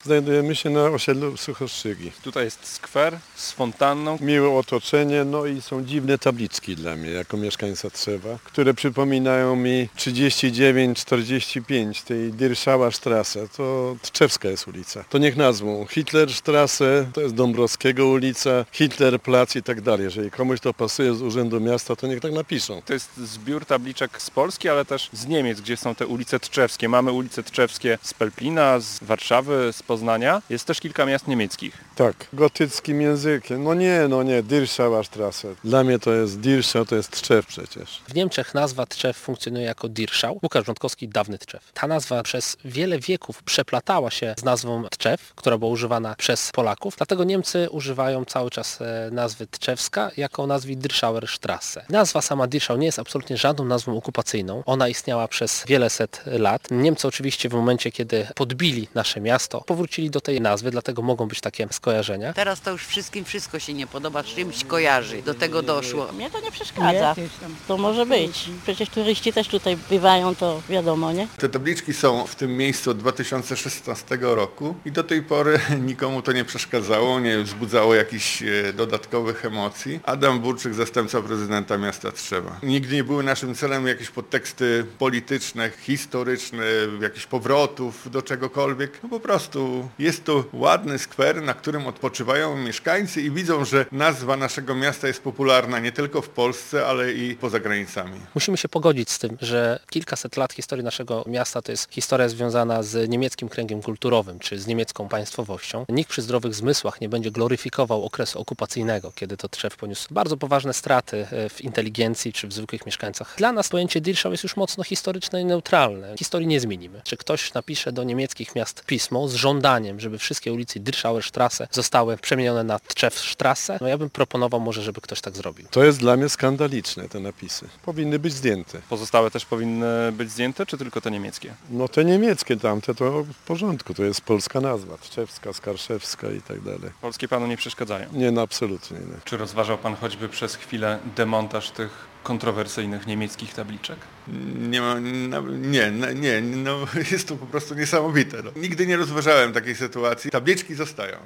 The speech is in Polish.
Znajdujemy się na osiedlu Suchoszygi. Tutaj jest skwer z fontanną. Miłe otoczenie, no i są dziwne tabliczki dla mnie, jako mieszkańca Tczewa, które przypominają mi 39-45 tej Dirschauer Straße. To Tczewska jest ulica. To niech nazwą Hitlerstraße, to jest Dąbrowskiego ulica, Hitlerplatz i tak dalej. Jeżeli komuś to pasuje z Urzędu Miasta, to niech tak napiszą. To jest zbiór tabliczek z Polski, ale też z Niemiec, gdzie są te ulice tczewskie. Mamy ulice tczewskie z Pelplina, z Warszawy, z Poznania. Jest też kilka miast niemieckich. Tak, gotyckim językiem. No nie, Dirschauer Straße. Dla mnie to jest Dirschau, to jest Tczew przecież. W Niemczech nazwa Tczew funkcjonuje jako Dirschau. Łukasz Rządkowski, dawny Tczew. Ta nazwa przez wiele wieków przeplatała się z nazwą Tczew, która była używana przez Polaków, dlatego Niemcy używają cały czas nazwy tczewska jako nazwy Dirschauer Straße. Nazwa sama Dirschau nie jest absolutnie żadną nazwą okupacyjną. Ona istniała przez wiele set lat. Niemcy oczywiście w momencie, kiedy podbili nasze miasto, powrócili do tej nazwy, dlatego mogą być takie skojarzenia. Teraz to już wszystkim wszystko się nie podoba, z czymś kojarzy. Do tego doszło. Mnie to nie przeszkadza. To może być. Przecież turyści też tutaj bywają, to wiadomo, nie? Te tabliczki są w tym miejscu od 2016 roku i do tej pory nikomu to nie przeszkadzało, nie wzbudzało jakichś dodatkowych emocji. Adam Burczyk, zastępca prezydenta miasta Tczewa. Nigdy nie były naszym celem jakieś podteksty polityczne, historyczne, jakichś powrotów do czegokolwiek. No po prostu jest to ładny skwer, na którym odpoczywają mieszkańcy i widzą, że nazwa naszego miasta jest popularna nie tylko w Polsce, ale i poza granicami. Musimy się pogodzić z tym, że kilkaset lat historii naszego miasta to jest historia związana z niemieckim kręgiem kulturowym, czy z niemiecką państwowością. Nikt przy zdrowych zmysłach nie będzie gloryfikował okresu okupacyjnego, kiedy to Tczew poniósł bardzo poważne straty w inteligencji, czy w zwykłych mieszkańcach. Dla nas pojęcie Dirschau jest już mocno historyczne i neutralne. Historii nie zmienimy. Czy ktoś napisze do niemieckich miast pismo z żądaniem, żeby wszystkie ulice Dirschauer Straße zostały przemienione na Tczewstraße? No ja bym proponował może, żeby ktoś tak zrobił. To jest dla mnie skandaliczne, te napisy. Powinny być zdjęte. Pozostałe też powinny być zdjęte, czy tylko te niemieckie? No te niemieckie tamte to w porządku, to jest polska nazwa. Tczewska, Skarszewska i tak dalej. Polskie panu nie przeszkadzają. Nie, no absolutnie nie. Czy rozważał pan choćby przez chwilę demontaż tych kontrowersyjnych niemieckich tabliczek? Nie, no jest to po prostu niesamowite. No. Nigdy nie rozważałem takiej sytuacji. Tabliczki zostają.